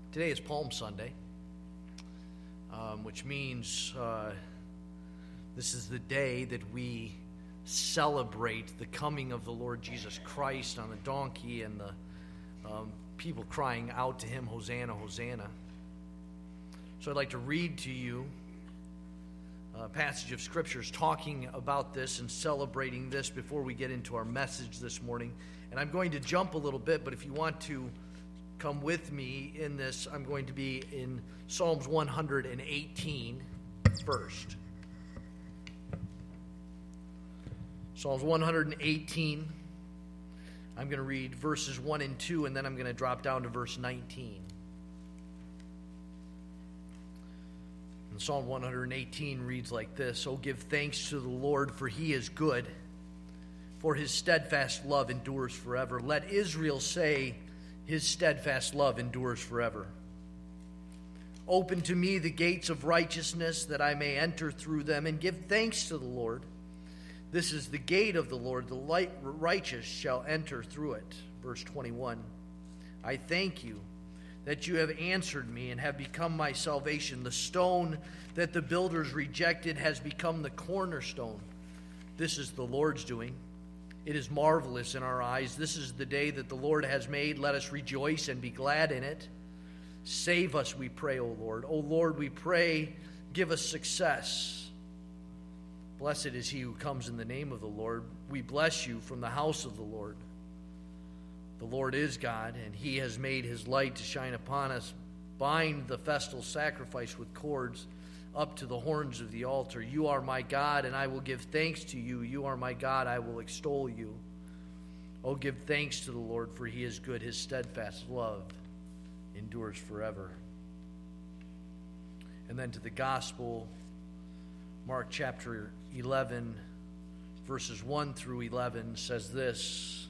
Today is Palm Sunday, which means this is the day that we celebrate the coming of the Lord Jesus Christ on the donkey and the people crying out to him, Hosanna, Hosanna. So I'd like to read to you a passage of scriptures talking about this and celebrating this before we get into our message this morning. And I'm going to jump a little bit, but if you want to come with me in this, I'm going to be in Psalms 118 first. Psalms 118, I'm going to read verses 1 and 2, and then I'm going to drop down to verse 19. And Psalm 118 reads like this: "Oh, give thanks to the Lord, for he is good, for his steadfast love endures forever. Let Israel say, his steadfast love endures forever. Open to me the gates of righteousness, that I may enter through them and give thanks to the Lord. This is the gate of the Lord, the righteous shall enter through it." Verse 21, "I thank you that you have answered me and have become my salvation. The stone that the builders rejected has become the cornerstone. This is the Lord's doing. It is marvelous in our eyes. This is the day that the Lord has made. Let us rejoice and be glad in it. Save us, we pray, O Lord. O Lord, we pray, give us success. Blessed is he who comes in the name of the Lord. We bless you from the house of the Lord. The Lord is God, and he has made his light to shine upon us. Bind the festal sacrifice with cords up to the horns of the altar. You are my God, and I will give thanks to you. You are my God, I will extol you. Oh, give thanks to the Lord, for he is good. His steadfast love endures forever." And then to the gospel, Mark chapter 11, verses 1 through 11 says this: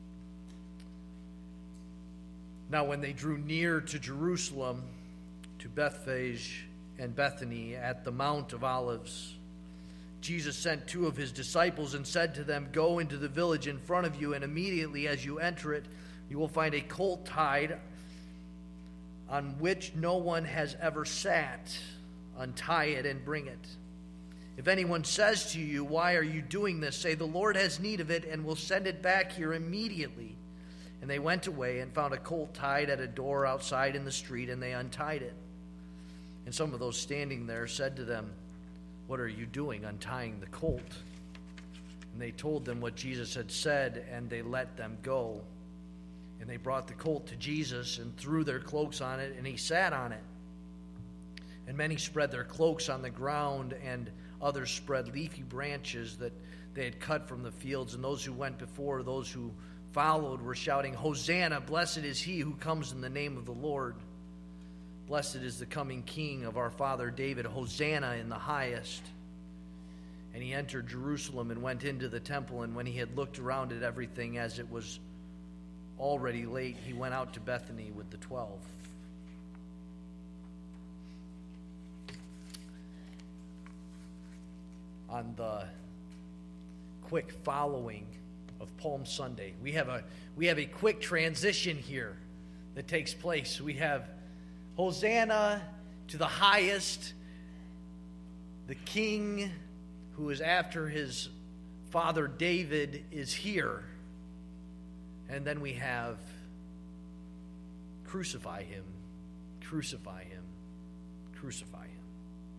"Now when they drew near to Jerusalem, to Bethphage and Bethany at the Mount of Olives, Jesus sent two of his disciples and said to them, 'Go into the village in front of you, and immediately as you enter it, you will find a colt tied on which no one has ever sat. Untie it and bring it. If anyone says to you, 'Why are you doing this?' say, 'The Lord has need of it, and will send it back here immediately.' And they went away and found a colt tied at a door outside in the street, and they untied it. And some of those standing there said to them, 'What are you doing untying the colt?' And they told them what Jesus had said, and they let them go. And they brought the colt to Jesus and threw their cloaks on it, and he sat on it. And many spread their cloaks on the ground, and others spread leafy branches that they had cut from the fields. And those who went before, those who followed, were shouting, 'Hosanna, blessed is he who comes in the name of the Lord. Blessed is the coming King of our father David. Hosanna in the highest.' And he entered Jerusalem and went into the temple. And when he had looked around at everything, as it was already late, he went out to Bethany with the 12. On the quick following of Palm Sunday, we have a quick transition here that takes place. We have Hosanna to the highest, the King who is after his father David is here. And then we have crucify him, crucify him, crucify him.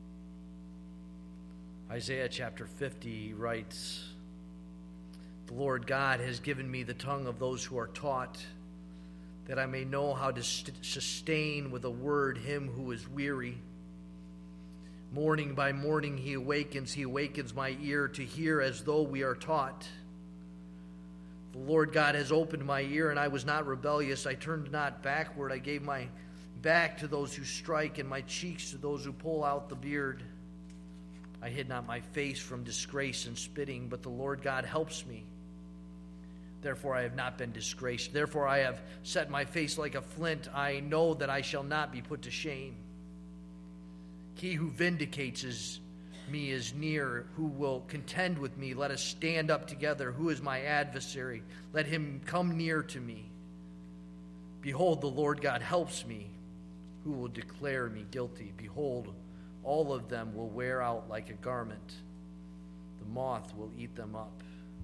Isaiah chapter 50 writes, "The Lord God has given me the tongue of those who are taught, that I may know how to sustain with a word him who is weary. Morning by morning he awakens my ear to hear as though we are taught. The Lord God has opened my ear, and I was not rebellious. I turned not backward. I gave my back to those who strike, and my cheeks to those who pull out the beard. I hid not my face from disgrace and spitting, but the Lord God helps me. Therefore I have not been disgraced. Therefore I have set my face like a flint. I know that I shall not be put to shame. He who vindicates me is near, who will contend with me. Let us stand up together. Who is my adversary? Let him come near to me. Behold, the Lord God helps me. who will declare me guilty? Behold, all of them will wear out like a garment. The moth will eat them up.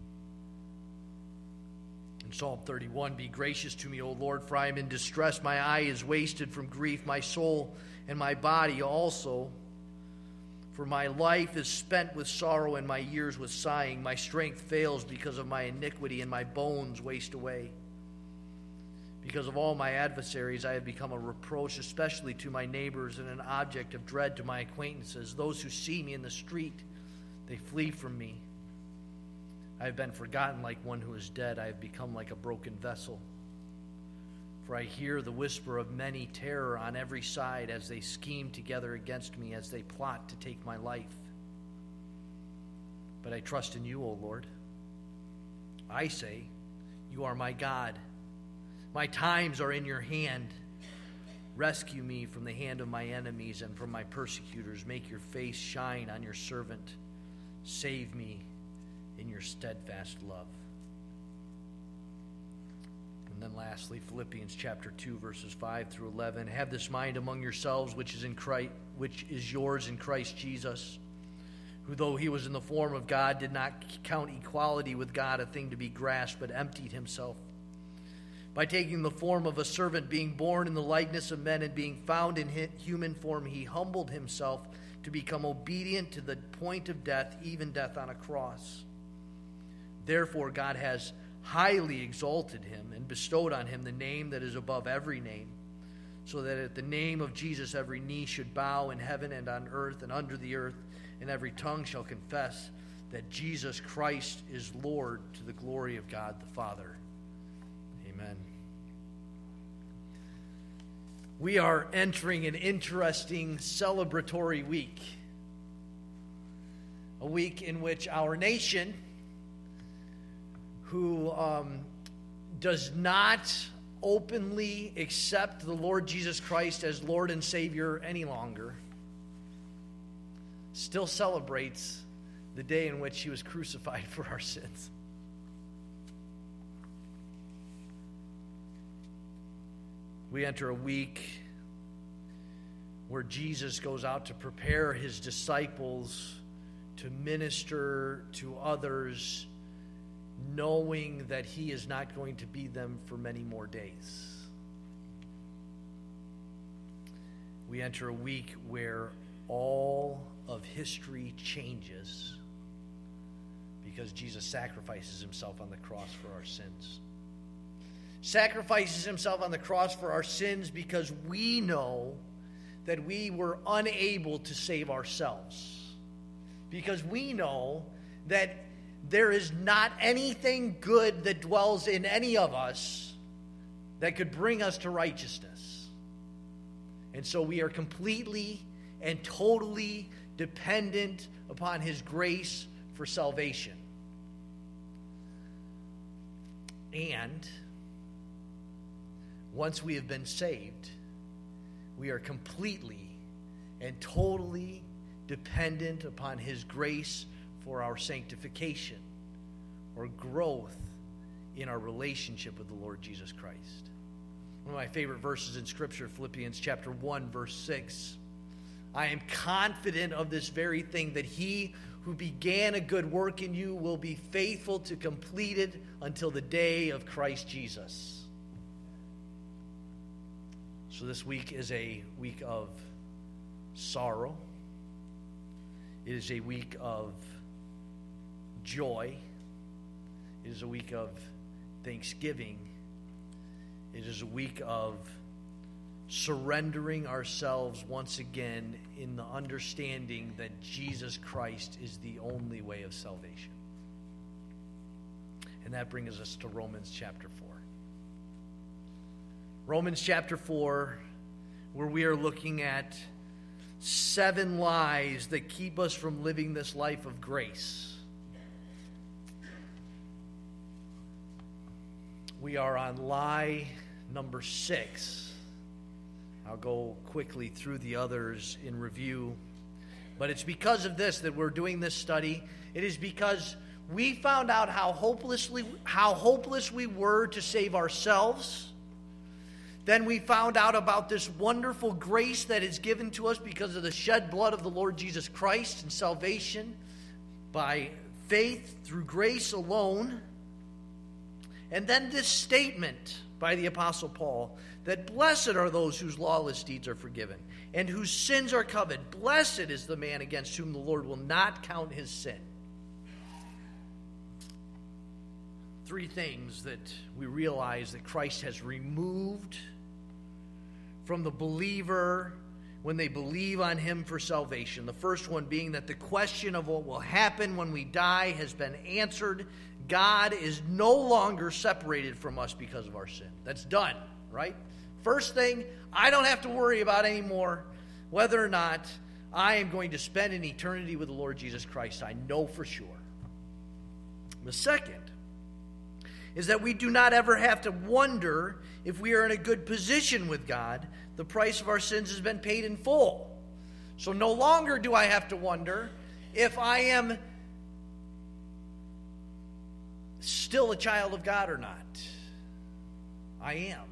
In Psalm 31, be gracious to me, O Lord, for I am in distress. My eye is wasted from grief, my soul and my body also. For my life is spent with sorrow and my years with sighing. My strength fails because of my iniquity, and my bones waste away. Because of all my adversaries, I have become a reproach, especially to my neighbors, and an object of dread to my acquaintances. Those who see me in the street, they flee from me. I have been forgotten like one who is dead. I have become like a broken vessel. For I hear the whisper of many terror on every side as they scheme together against me, as they plot to take my life. But I trust in you, O Lord. I say, you are my God. My times are in your hand. Rescue me from the hand of my enemies and from my persecutors. Make your face shine on your servant. Save me in your steadfast love. And then lastly, Philippians chapter 2, verses 5 through 11. Have this mind among yourselves, which is yours in Christ Jesus, who though he was in the form of God, did not count equality with God a thing to be grasped, but emptied himself. By taking the form of a servant, being born in the likeness of men, and being found in human form, he humbled himself to become obedient to the point of death, even death on a cross. Therefore, God has highly exalted him and bestowed on him the name that is above every name, so that at the name of Jesus every knee should bow in heaven and on earth and under the earth, and every tongue shall confess that Jesus Christ is Lord, to the glory of God the Father. Amen. We are entering an interesting celebratory week, a week in which our nation, who does not openly accept the Lord Jesus Christ as Lord and Savior any longer, still celebrates the day in which he was crucified for our sins. We enter a week where Jesus goes out to prepare his disciples to minister to others, knowing that he is not going to be them for many more days. We enter a week where all of history changes because Jesus sacrifices himself on the cross for our sins. Sacrifices himself on the cross for our sins because we know that we were unable to save ourselves. Because we know that there is not anything good that dwells in any of us that could bring us to righteousness. And so we are completely and totally dependent upon his grace for salvation. And once we have been saved, we are completely and totally dependent upon his grace for our sanctification or growth in our relationship with the Lord Jesus Christ. One of my favorite verses in Scripture, Philippians chapter 1, verse 6. I am confident of this very thing, that he who began a good work in you will be faithful to complete it until the day of Christ Jesus. So this week is a week of sorrow. It is a week of joy. It is a week of thanksgiving. It is a week of surrendering ourselves once again in the understanding that Jesus Christ is the only way of salvation. And that brings us to Romans chapter 4. Romans chapter 4, where we are looking at 7 lies that keep us from living this life of grace. We are on lie number 6. I'll go quickly through the others in review. But it's because of this that we're doing this study. It is because we found out how hopeless we were to save ourselves, Then we found out about this wonderful grace that is given to us because of the shed blood of the Lord Jesus Christ and salvation by faith through grace alone. And then this statement by the Apostle Paul that blessed are those whose lawless deeds are forgiven and whose sins are covered. Blessed is the man against whom the Lord will not count his sin. Three things that we realize that Christ has removed from the believer when they believe on him for salvation. The first one being that the question of what will happen when we die has been answered. God is no longer separated from us because of our sin. That's done, right? First thing, I don't have to worry about anymore whether or not I am going to spend an eternity with the Lord Jesus Christ. I know for sure. The second is that we do not ever have to wonder if we are in a good position with God. The price of our sins has been paid in full. So no longer do I have to wonder if I am still a child of God or not. I am.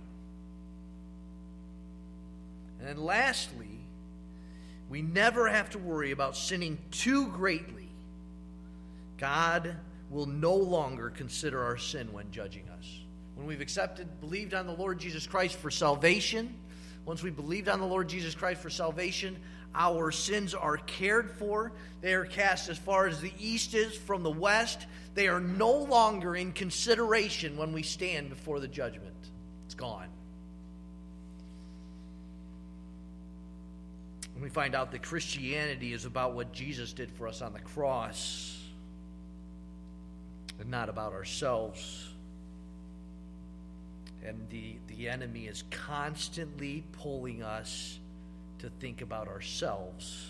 And then lastly, we never have to worry about sinning too greatly. God will no longer consider our sin when judging us. When we've believed on the Lord Jesus Christ for salvation, once we believed on the Lord Jesus Christ for salvation, our sins are cared for. They are cast as far as the east is from the west. They are no longer in consideration when we stand before the judgment. It's gone. And we find out that Christianity is about what Jesus did for us on the cross and not about ourselves. And the enemy is constantly pulling us to think about ourselves.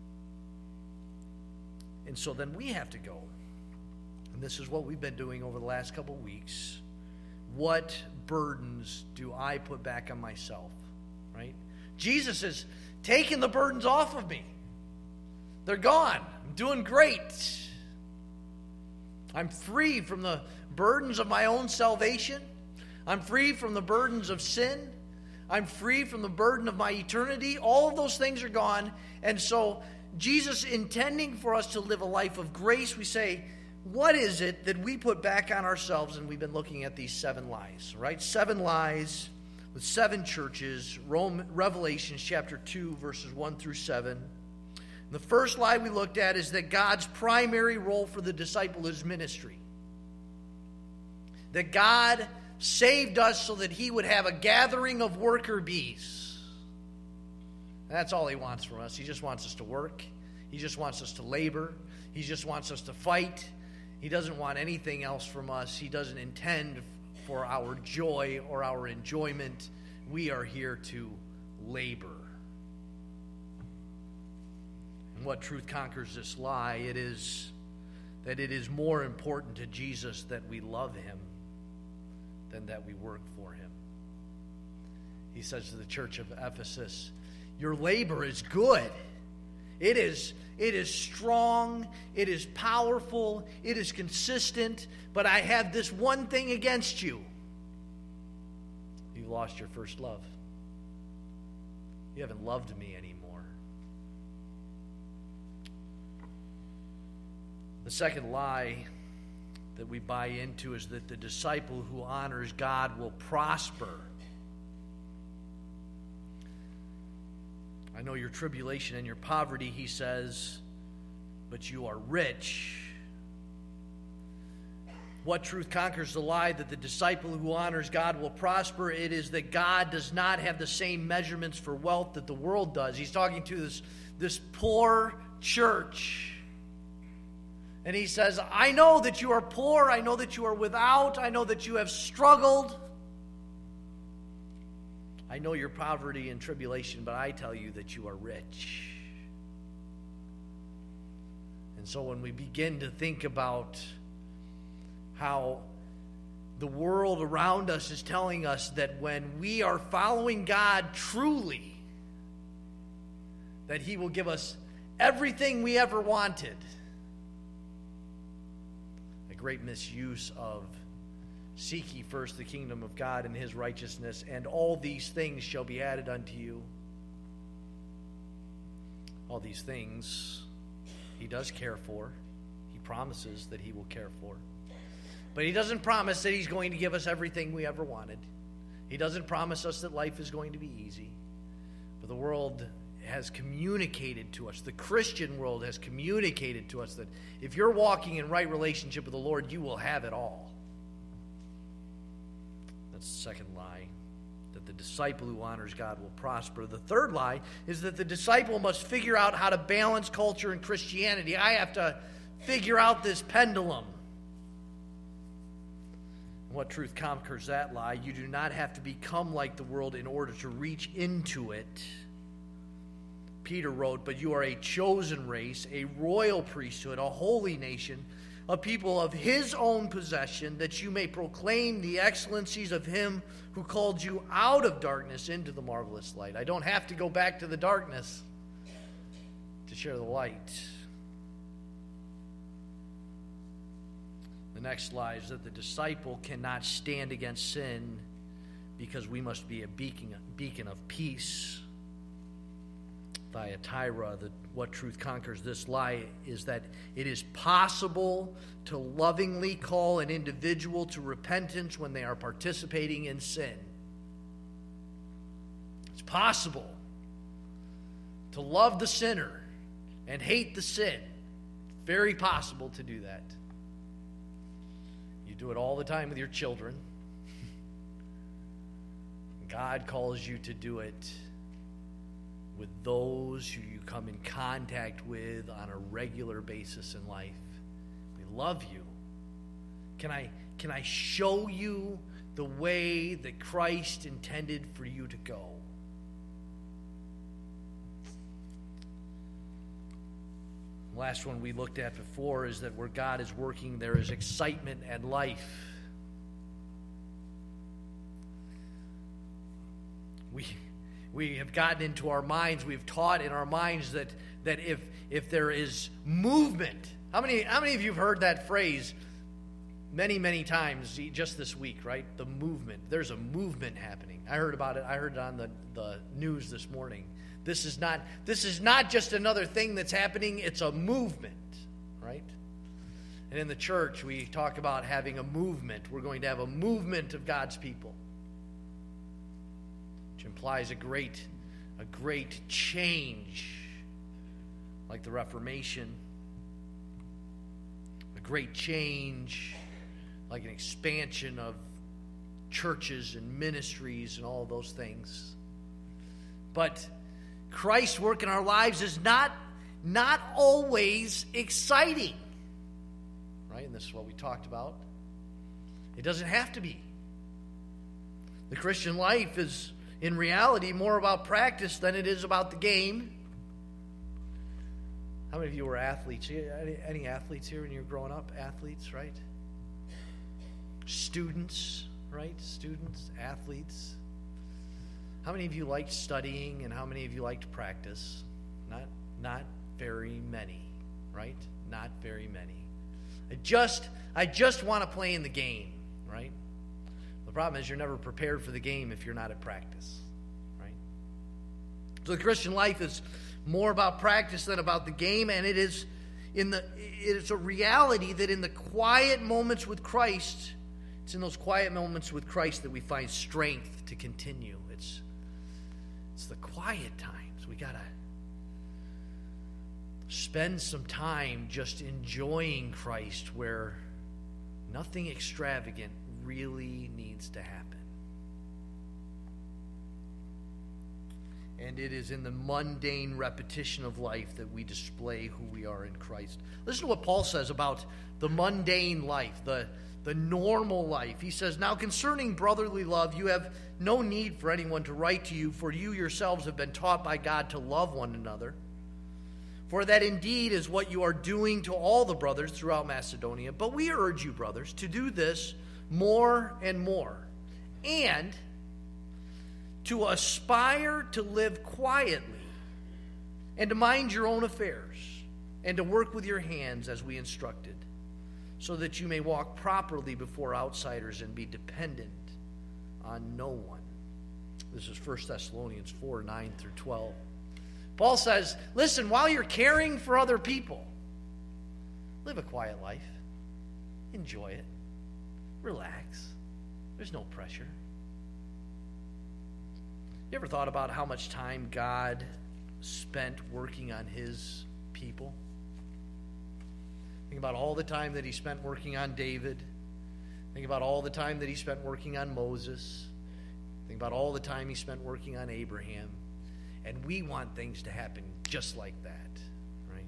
And so then we have to go. And this is what we've been doing over the last couple of weeks. What burdens do I put back on myself? Right? Jesus has taken the burdens off of me. They're gone. I'm doing great. I'm free from the burdens of my own salvation. I'm free from the burdens of sin. I'm free from the burden of my eternity. All of those things are gone. And so Jesus, intending for us to live a life of grace, we say, what is it that we put back on ourselves? And we've been looking at these 7 lies, right? 7 lies with 7 churches. Revelation chapter 2, verses 1 through 7. And the first lie we looked at is that God's primary role for the disciple is ministry. That God saved us so that he would have a gathering of worker bees. That's all he wants from us. He just wants us to work. He just wants us to labor. He just wants us to fight. He doesn't want anything else from us. He doesn't intend for our joy or our enjoyment. We are here to labor. And what truth conquers this lie? It is that it is more important to Jesus that we love him than that we work for him. He says to the church of Ephesus, your labor is good. It is strong. It is powerful. It is consistent. But I have this one thing against you. You've lost your first love. You haven't loved me anymore. The second lie that we buy into is that the disciple who honors God will prosper. I know your tribulation and your poverty, he says, but you are rich. What truth conquers the lie that the disciple who honors God will prosper? It is that God does not have the same measurements for wealth that the world does. He's talking to this poor church. And he says, I know that you are poor. I know that you are without. I know that you have struggled. I know your poverty and tribulation, but I tell you that you are rich. And so when we begin to think about how the world around us is telling us that when we are following God truly, that he will give us everything we ever wanted. A great misuse of Seek ye first the kingdom of God and his righteousness, and all these things shall be added unto you. All these things he does care for. He promises that he will care for. But he doesn't promise that he's going to give us everything we ever wanted. He doesn't promise us that life is going to be easy. But the world has communicated to us, the Christian world has communicated to us that if you're walking in right relationship with the Lord, you will have it all. That's the second lie, that the disciple who honors God will prosper. The third lie is that the disciple must figure out how to balance culture and Christianity. I have to figure out this pendulum. What truth conquers that lie? You do not have to become like the world in order to reach into it. Peter wrote, "But you are a chosen race, a royal priesthood, a holy nation, a people of his own possession, that you may proclaim the excellencies of him who called you out of darkness into the marvelous light." I don't have to go back to the darkness to share the light. The next lie is that the disciple cannot stand against sin because we must be a beacon of peace. Thyatira, what truth conquers this lie is that it is possible to lovingly call an individual to repentance when they are participating in sin. It's possible to love the sinner and hate the sin. It's very possible to do that. You do it all the time with your children. God calls you to do it with those who you come in contact with on a regular basis in life. We love you. Can I show you the way that Christ intended for you to go? The last one we looked at before is that where God is working, there is excitement and life. We have gotten into our minds, we've taught in our minds that if there is movement, how many of you have heard that phrase many times just this week, right? The movement. There's a movement happening. I heard about it. I heard it on the news this morning. This is not just another thing that's happening, it's a movement, right? And in the church, we talk about having a movement. We're going to have a movement of God's people, which implies a great change, like the Reformation, a great change, like an expansion of churches and ministries and all those things. But Christ's work in our lives is not always exciting, right? And this is what we talked about. It doesn't have to be. The Christian life is, in reality, more about practice than it is about the game. How many of you were athletes? Any athletes here when you were growing up? Athletes, right? Students, right? Students, athletes. How many of you liked studying and how many of you liked practice? Not very many, right? Not very many. I just want to play in the game, right? The problem is you're never prepared for the game if you're not at practice, right? So the Christian life is more about practice than about the game, and it is a reality that in the quiet moments with Christ, it's in those quiet moments with Christ that we find strength to continue. It's the quiet times. We got to spend some time just enjoying Christ where nothing extravagant really needs to happen. And it is in the mundane repetition of life that we display who we are in Christ. Listen to what Paul says about the mundane life, the normal life. He says, "Now concerning brotherly love, you have no need for anyone to write to you, for you yourselves have been taught by God to love one another. For that indeed is what you are doing to all the brothers throughout Macedonia. But we urge you, brothers, to do this more and more, and to aspire to live quietly, and to mind your own affairs, and to work with your hands as we instructed, so that you may walk properly before outsiders and be dependent on no one. This is 1 Thessalonians 4, 9 through 12. Paul says, listen, while you're caring for other people, live a quiet life. Enjoy it. Relax. There's no pressure. You ever thought about how much time God spent working on his people? Think about all the time that he spent working on David. Think about all the time that he spent working on Moses. Think about all the time he spent working on Abraham. And we want things to happen just like that, right?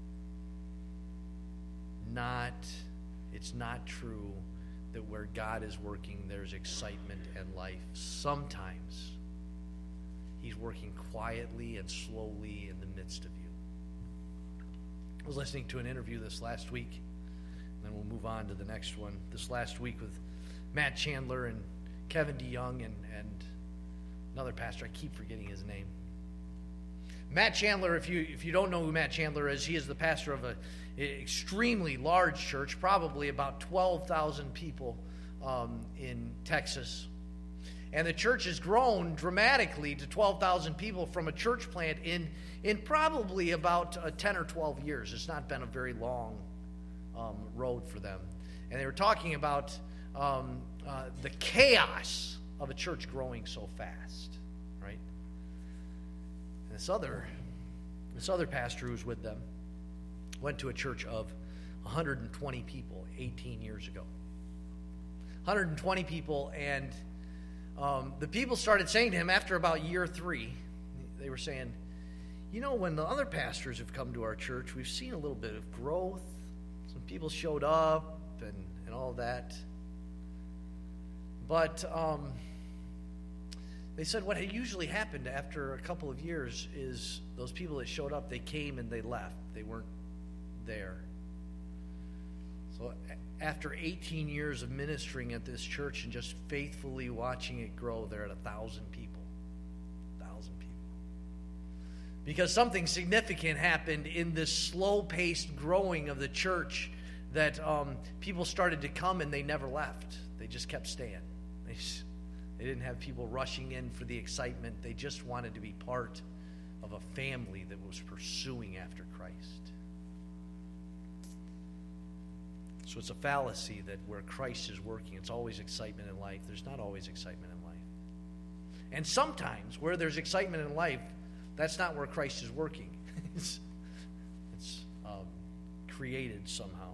It's not true that where God is working, there's excitement and life. Sometimes he's working quietly and slowly in the midst of you. I was listening to an interview this last week, and then we'll move on to the next one. This last week with Matt Chandler and Kevin DeYoung and another pastor. I keep forgetting his name. Matt Chandler, if you don't know who Matt Chandler is, he is the pastor of an extremely large church, probably about 12,000 people in Texas. And the church has grown dramatically to 12,000 people from a church plant in probably about 10 or 12 years. It's not been a very long road for them. And they were talking about the chaos of a church growing so fast, right? And this other pastor who's with them went to a church of 120 people 18 years ago. 120 people, and the people started saying to him after about year 3, they were saying, you know, when the other pastors have come to our church, we've seen a little bit of growth. Some people showed up and all that. But they said what had usually happened after a couple of years is those people that showed up, they came and they left. They weren't there. So after 18 years of ministering at this church and just faithfully watching it grow, they're at 1,000 people. 1,000 people. Because something significant happened in this slow-paced growing of the church that people started to come and they never left. They just kept staying. They didn't have people rushing in for the excitement. They just wanted to be part of a family that was pursuing after Christ. So it's a fallacy that where Christ is working, it's always excitement in life. There's not always excitement in life. And sometimes where there's excitement in life, that's not where Christ is working. it's created somehow.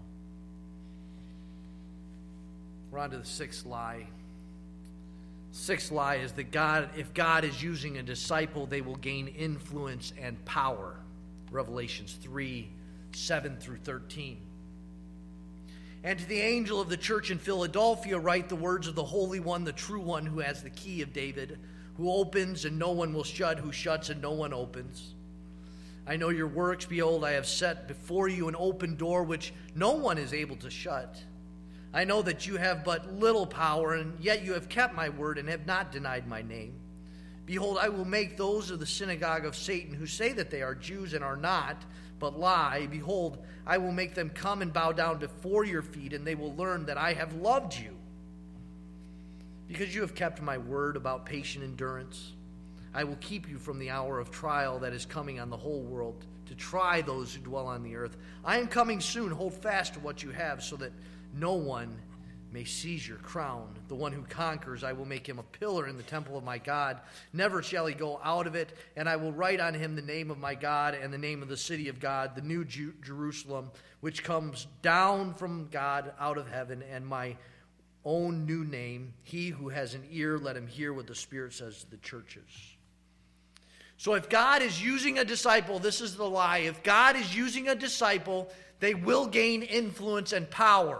We're on to the sixth lie. Sixth lie is that if God is using a disciple, they will gain influence and power. Revelations 3, 7 through 13. And to the angel of the church in Philadelphia write the words of the Holy One, the true one, who has the key of David, who opens and no one will shut, who shuts and no one opens. I know your works. Behold, I have set before you an open door which no one is able to shut. I know that you have but little power, and yet you have kept my word and have not denied my name. Behold, I will make those of the synagogue of Satan who say that they are Jews and are not, but lie. Behold, I will make them come and bow down before your feet, and they will learn that I have loved you. Because you have kept my word about patient endurance, I will keep you from the hour of trial that is coming on the whole world, to try those who dwell on the earth. I am coming soon. Hold fast to what you have, so that no one may seize your crown. The one who conquers, I will make him a pillar in the temple of my God. Never shall he go out of it. And I will write on him the name of my God and the name of the city of God, the new Jerusalem, which comes down from God out of heaven, and my own new name. He who has an ear, let him hear what the Spirit says to the churches. So if God is using a disciple, this is the lie. If God is using a disciple, they will gain influence and power.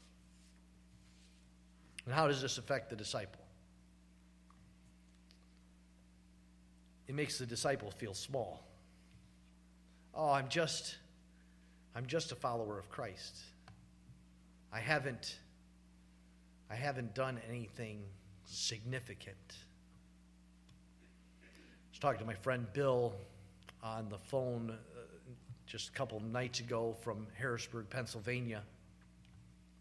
And how does this affect the disciple? It makes the disciple feel small. Oh, I'm just a follower of Christ. I haven't done anything significant. I was talking to my friend Bill on the phone just a couple of nights ago from Harrisburg, Pennsylvania.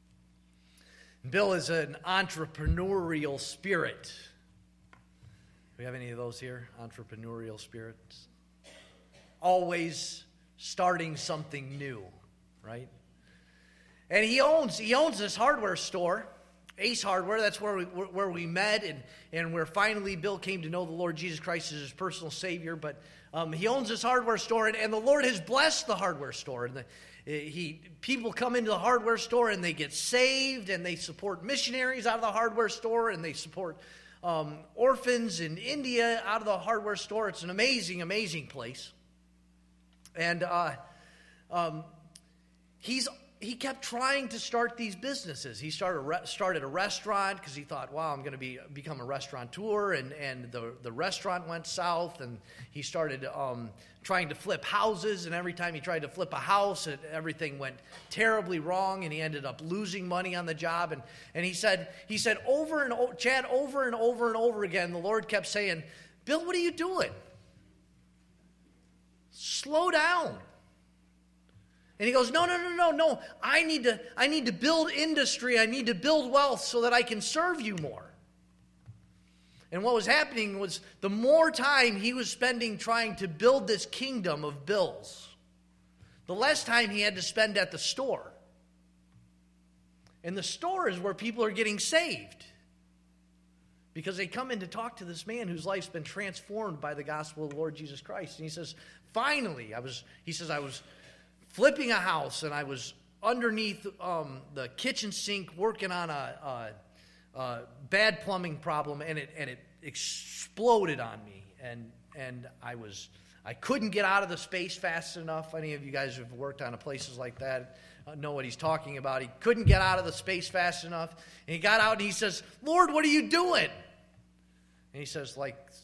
Bill is an entrepreneurial spirit. Do we have any of those here? Entrepreneurial spirits? Always starting something new, right? And he owns this hardware store, Ace Hardware. That's where we met, and where finally Bill came to know the Lord Jesus Christ as his personal Savior. But he owns this hardware store, and the Lord has blessed the hardware store. And people come into the hardware store, and they get saved, and they support missionaries out of the hardware store, and they support orphans in India out of the hardware store. It's an amazing, amazing place. And he kept trying to start these businesses. He started a restaurant because he thought, wow, I'm going to become a restaurateur, and the restaurant went south, and he started trying to flip houses, and every time he tried to flip a house, everything went terribly wrong, and he ended up losing money on the job. And he said over and over, Chad, over and over and over again, the Lord kept saying, Bill, what are you doing? Slow down. And he goes, no. I need to build industry. I need to build wealth so that I can serve you more. And what was happening was the more time he was spending trying to build this kingdom of Bill's, the less time he had to spend at the store. And the store is where people are getting saved, because they come in to talk to this man whose life's been transformed by the gospel of the Lord Jesus Christ. And he says, finally, I was flipping a house, and I was underneath the kitchen sink working on a bad plumbing problem, and it exploded on me, and I couldn't get out of the space fast enough. Any of you guys who have worked on places like that know what he's talking about. He couldn't get out of the space fast enough, and he got out, and he says, Lord, what are you doing? And he says,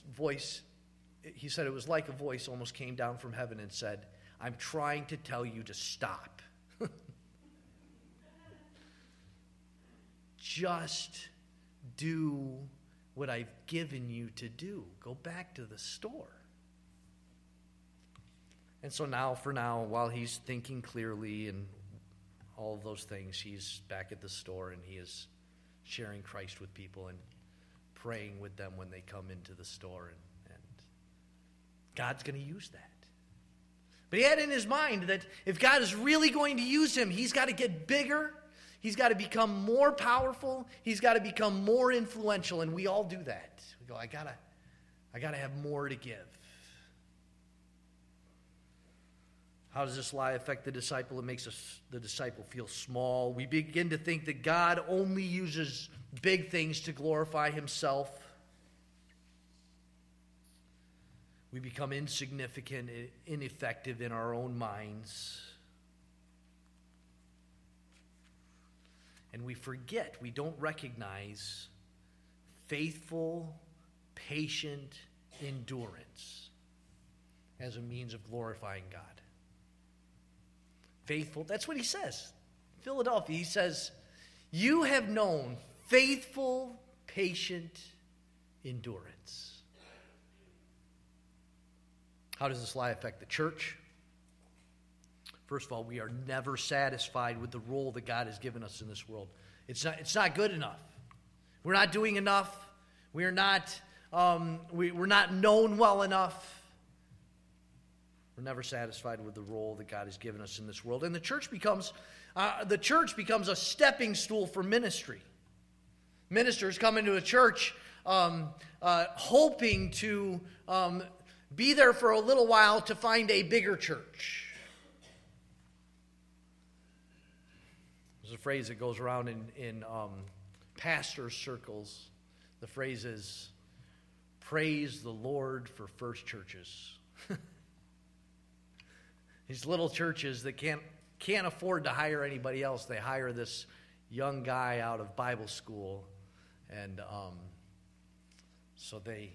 he said it was like a voice almost came down from heaven and said, I'm trying to tell you to stop. Just do what I've given you to do. Go back to the store. And so for now, while he's thinking clearly and all of those things, he's back at the store, and he is sharing Christ with people and praying with them when they come into the store. And God's going to use that. But he had in his mind that if God is really going to use him, he's got to get bigger. He's got to become more powerful. He's got to become more influential, and we all do that. We go, I gotta have more to give. How does this lie affect the disciple? It makes the disciple feel small. We begin to think that God only uses big things to glorify himself. We become insignificant, ineffective in our own minds. And we forget, we don't recognize faithful, patient endurance as a means of glorifying God. Faithful, that's what he says. Philadelphia, he says, you have known faithful, patient endurance. How does this lie affect the church? First of all, we are never satisfied with the role that God has given us in this world. It's not good enough. We're not doing enough. We're not known well enough. We're never satisfied with the role that God has given us in this world. And the church becomes a stepping stool for ministry. Ministers come into a church hoping to be there for a little while to find a bigger church. There's a phrase that goes around in pastor circles. The phrase is, praise the Lord for first churches. These little churches that can't afford to hire anybody else, they hire this young guy out of Bible school, and so they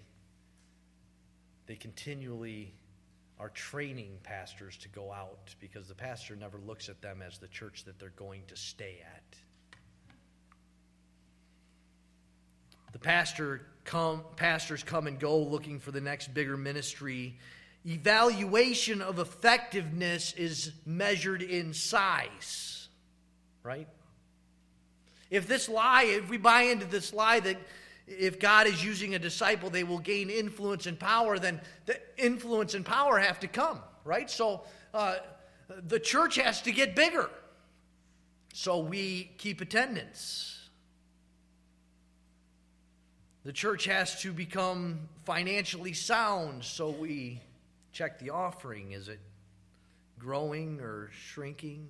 continually are training pastors to go out, because the pastor never looks at them as the church that they're going to stay at. The pastors come and go looking for the next bigger ministry. Evaluation of effectiveness is measured in size, right? If we buy into this lie that if God is using a disciple, they will gain influence and power, then the influence and power have to come, right? So the church has to get bigger. So we keep attendance. The church has to become financially sound, so we check the offering. Is it growing or shrinking?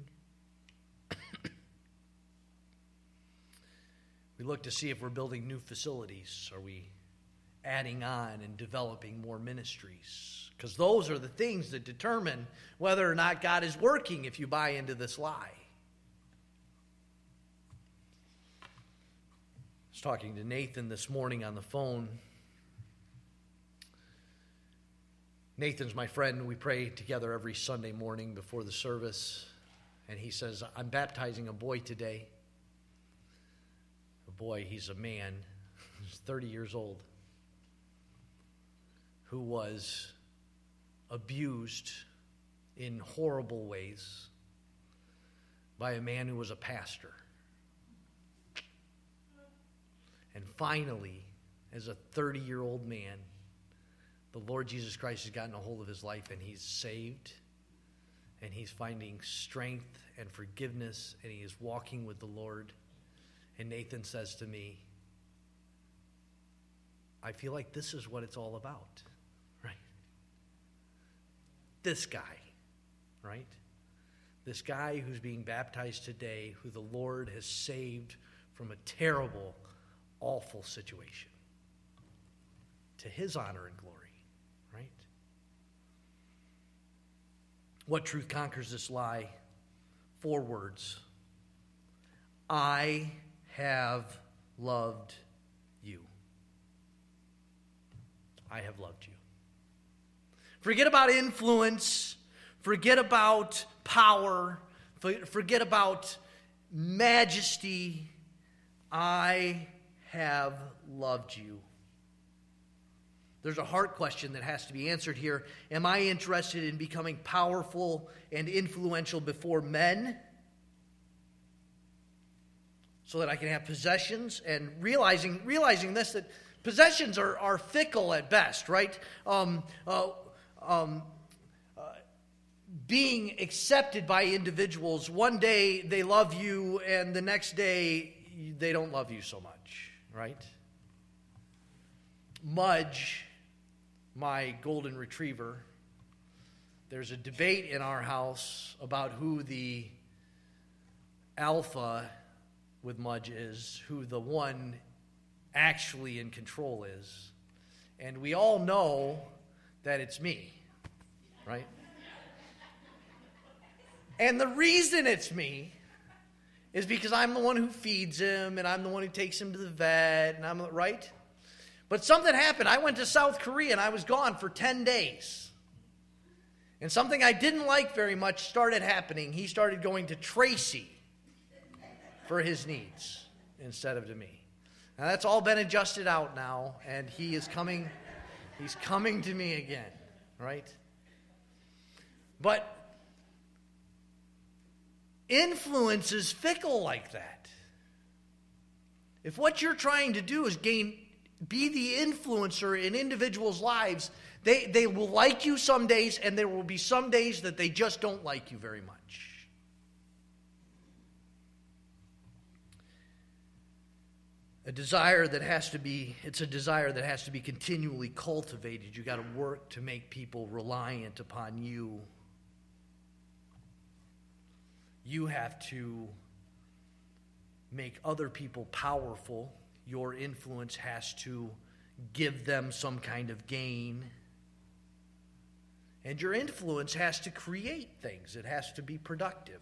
We look to see if we're building new facilities. Are we adding on and developing more ministries? Because those are the things that determine whether or not God is working if you buy into this lie. I was talking to Nathan this morning on the phone. Nathan's my friend. We pray together every Sunday morning before the service. And he says, I'm baptizing a boy today. A boy, he's a man. He's 30 years old. Who was abused in horrible ways by a man who was a pastor. And finally, as a 30-year-old man, the Lord Jesus Christ has gotten a hold of his life, and he's saved, and he's finding strength and forgiveness, and he is walking with the Lord. And Nathan says to me, I feel like this is what it's all about, right? This guy, right? This guy who's being baptized today, who the Lord has saved from a terrible, awful situation, to his honor and glory, right? What truth conquers this lie? 4 words. I have loved you. I have loved you. Forget about influence. Forget about power. Forget about majesty. I have loved you. There's a heart question that has to be answered here. Am I interested in becoming powerful and influential before men so that I can have possessions? And realizing this, that possessions are fickle at best, right? Being accepted by individuals, one day they love you and the next day they don't love you so much, right? Mudge, my golden retriever, there's a debate in our house about who the alpha with Mudge is, who the one actually in control is. And we all know that it's me, right? And the reason it's me is because I'm the one who feeds him, and I'm the one who takes him to the vet, and I'm right. But something happened. I went to South Korea, and I was gone for 10 days. And something I didn't like very much started happening. He started going to Tracy for his needs instead of to me. Now that's all been adjusted out now, and he's coming to me again, right? But influence is fickle like that. If what you're trying to do is be the influencer in individuals' lives, they will like you some days, and there will be some days that they just don't like you very much. It's a desire that has to be continually cultivated. You got to work to make people reliant upon you. You have to make other people powerful. Your influence has to give them some kind of gain. And your influence has to create things. It has to be productive.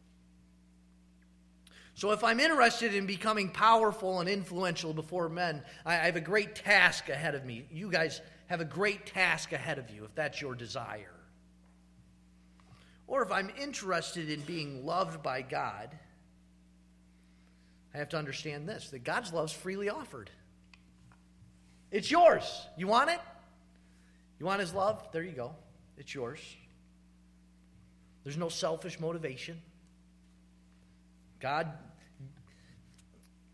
So if I'm interested in becoming powerful and influential before men, I have a great task ahead of me. You guys have a great task ahead of you if that's your desire. Or if I'm interested in being loved by God, I have to understand this, that God's love is freely offered. It's yours. You want it? You want his love? There you go. It's yours. There's no selfish motivation. God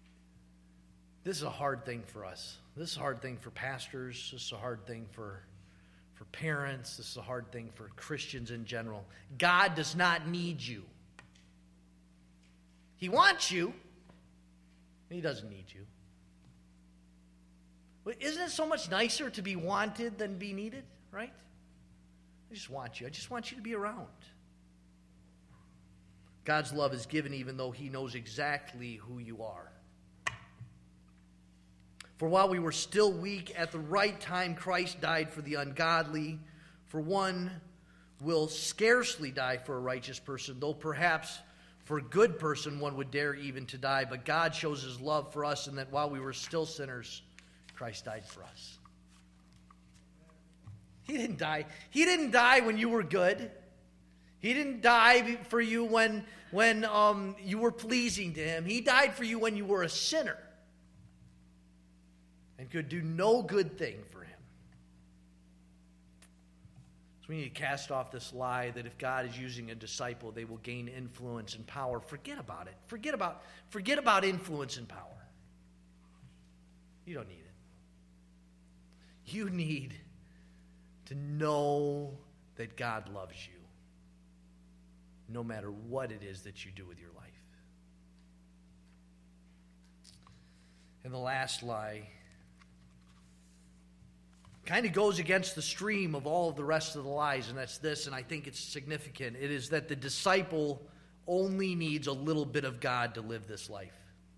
This is a hard thing for us. This is a hard thing for pastors. This is a hard thing for parents. This is a hard thing for Christians in general. God does not need you. He wants you. He doesn't need you. But isn't it so much nicer to be wanted than be needed, right? I just want you. I just want you to be around. God's love is given even though he knows exactly who you are. For while we were still weak, at the right time Christ died for the ungodly. For one will scarcely die for a righteous person, though perhaps for a good person one would dare even to die. But God shows his love for us in that while we were still sinners, Christ died for us. He didn't die. He didn't die when you were good. He didn't die for you when you were pleasing to him. He died for you when you were a sinner and could do no good thing for him. So we need to cast off this lie that if God is using a disciple, they will gain influence and power. Forget about it. Forget about influence and power. You don't need it. You need to know that God loves you, no matter what it is that you do with your life. And the last lie kind of goes against the stream of all of the rest of the lies, and that's this, and I think it's significant. It is that the disciple only needs a little bit of God to live this life.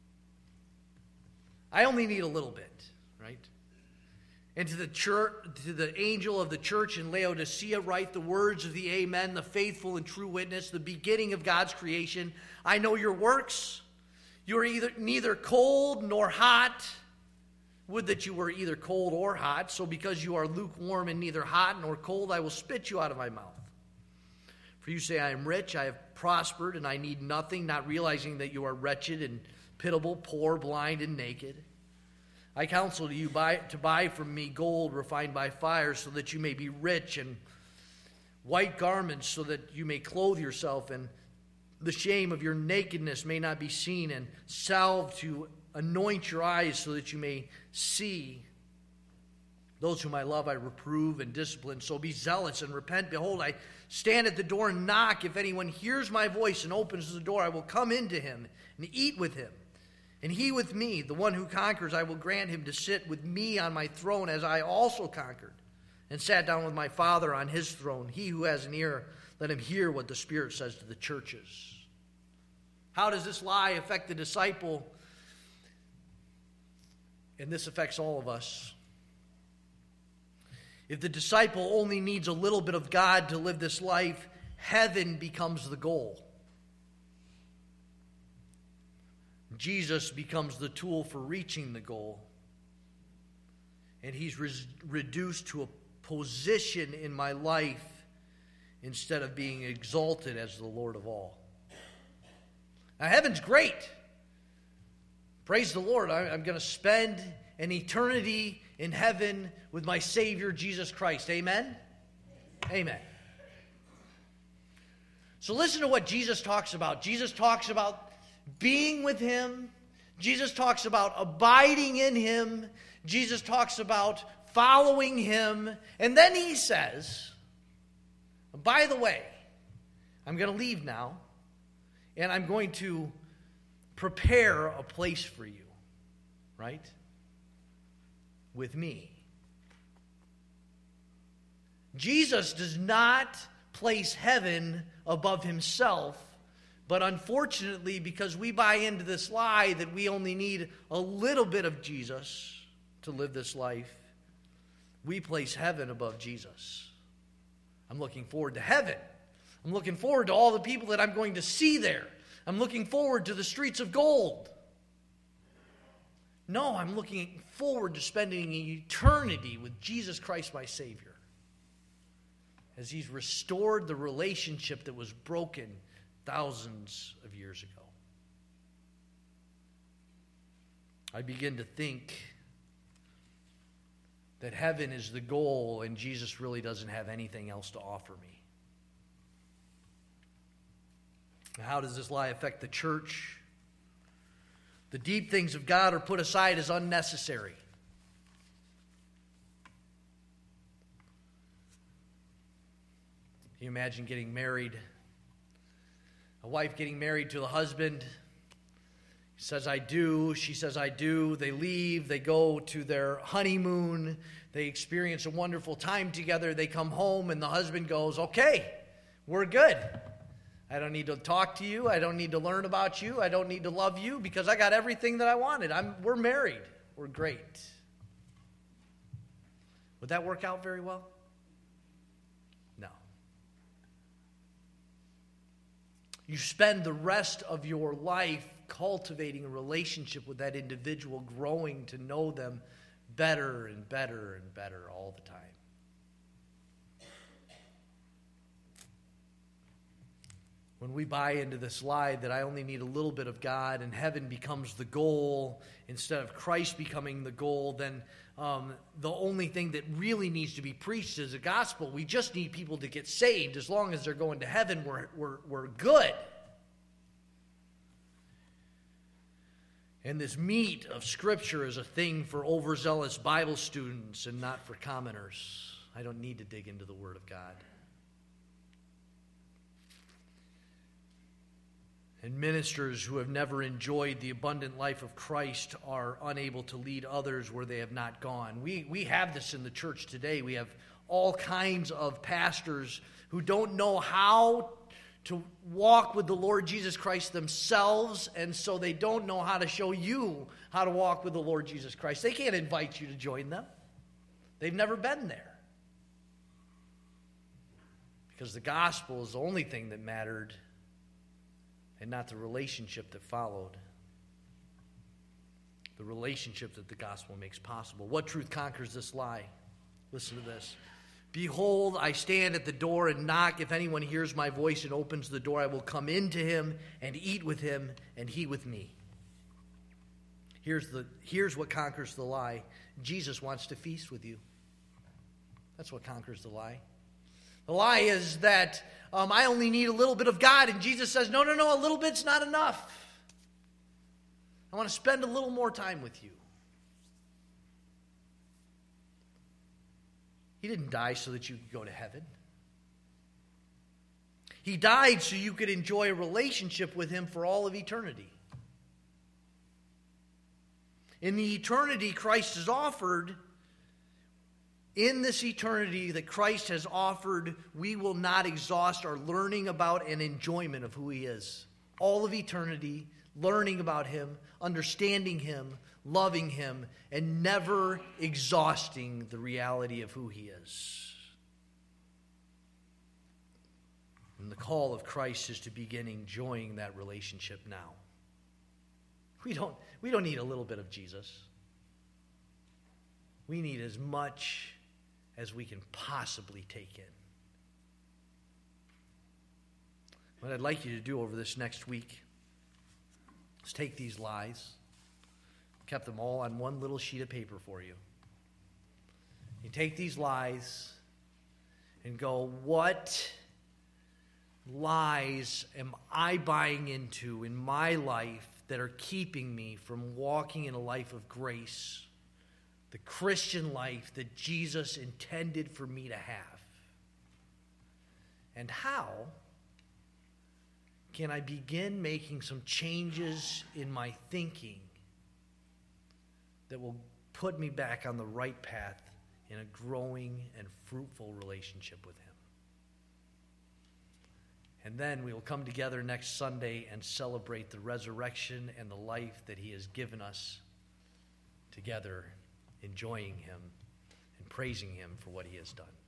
I only need a little bit, right? And to the church, to the angel of the church in Laodicea, write the words of the Amen, the faithful and true witness, the beginning of God's creation. I know your works. You are neither cold nor hot. Would that you were either cold or hot. So because you are lukewarm and neither hot nor cold, I will spit you out of my mouth. For you say, I am rich, I have prospered, and I need nothing, not realizing that you are wretched and pitiable, poor, blind, and naked. I counsel you to buy from me gold refined by fire, so that you may be rich, and white garments, so that you may clothe yourself, and the shame of your nakedness may not be seen, and salve to anoint your eyes, so that you may see. Those whom I love I reprove and discipline, so be zealous and repent. Behold, I stand at the door and knock. If anyone hears my voice and opens the door, I will come into him and eat with him, and he with me. The one who conquers, I will grant him to sit with me on my throne, as I also conquered and sat down with my Father on his throne. He who has an ear, let him hear what the Spirit says to the churches. How does this lie affect the disciple? And this affects all of us. If the disciple only needs a little bit of God to live this life, heaven becomes the goal. Jesus becomes the tool for reaching the goal. And he's reduced to a position in my life instead of being exalted as the Lord of all. Now, heaven's great. Praise the Lord. I'm going to spend an eternity in heaven with my Savior, Jesus Christ. Amen? Amen. So listen to what Jesus talks about. Jesus talks about being with him. Jesus talks about abiding in him. Jesus talks about following him. And then he says, by the way, I'm going to leave now, and I'm going to prepare a place for you, right? With me. Jesus does not place heaven above himself, but unfortunately, because we buy into this lie that we only need a little bit of Jesus to live this life, we place heaven above Jesus. I'm looking forward to heaven. I'm looking forward to all the people that I'm going to see there. I'm looking forward to the streets of gold. No, I'm looking forward to spending eternity with Jesus Christ, my Savior, as he's restored the relationship that was broken thousands of years ago. I begin to think that heaven is the goal and Jesus really doesn't have anything else to offer me. Now, how does this lie affect the church? The deep things of God are put aside as unnecessary. Can you imagine getting married? A wife getting married to the husband. He says, I do. She says, I do. They leave. They go to their honeymoon. They experience a wonderful time together. They come home, and the husband goes, okay, we're good. I don't need to talk to you. I don't need to learn about you. I don't need to love you because I got everything that I wanted. We're married. We're great. Would that work out very well? No. You spend the rest of your life cultivating a relationship with that individual, growing to know them better and better and better all the time. When we buy into this lie that I only need a little bit of God and heaven becomes the goal instead of Christ becoming the goal, then the only thing that really needs to be preached is the gospel. We just need people to get saved. As long as they're going to heaven, we're good. And this meat of Scripture is a thing for overzealous Bible students and not for commoners. I don't need to dig into the Word of God. And ministers who have never enjoyed the abundant life of Christ are unable to lead others where they have not gone. We have this in the church today. We have all kinds of pastors who don't know how to walk with the Lord Jesus Christ themselves, and so they don't know how to show you how to walk with the Lord Jesus Christ. They can't invite you to join them. They've never been there. Because the gospel is the only thing that mattered, and not the relationship that followed. The relationship that the gospel makes possible. What truth conquers this lie? Listen to this. Behold, I stand at the door and knock. If anyone hears my voice and opens the door, I will come into him and eat with him and he with me. Here's what conquers the lie. Jesus wants to feast with you. That's what conquers the lie. The lie is that I only need a little bit of God, and Jesus says, no, a little bit's not enough. I want to spend a little more time with you. He didn't die so that you could go to heaven. He died so you could enjoy a relationship with him for all of eternity. In the eternity Christ has offered, in this eternity that Christ has offered, we will not exhaust our learning about and enjoyment of who he is. All of eternity, learning about him, understanding him, loving him, and never exhausting the reality of who he is. And the call of Christ is to begin enjoying that relationship now. We don't need a little bit of Jesus. We need as much as we can possibly take in. What I'd like you to do over this next week is take these lies, kept them all on one little sheet of paper for you. You take these lies and go, what lies am I buying into in my life that are keeping me from walking in a life of grace? The Christian life that Jesus intended for me to have. And how can I begin making some changes in my thinking that will put me back on the right path in a growing and fruitful relationship with him? And then we will come together next Sunday and celebrate the resurrection and the life that he has given us together, enjoying him and praising him for what he has done.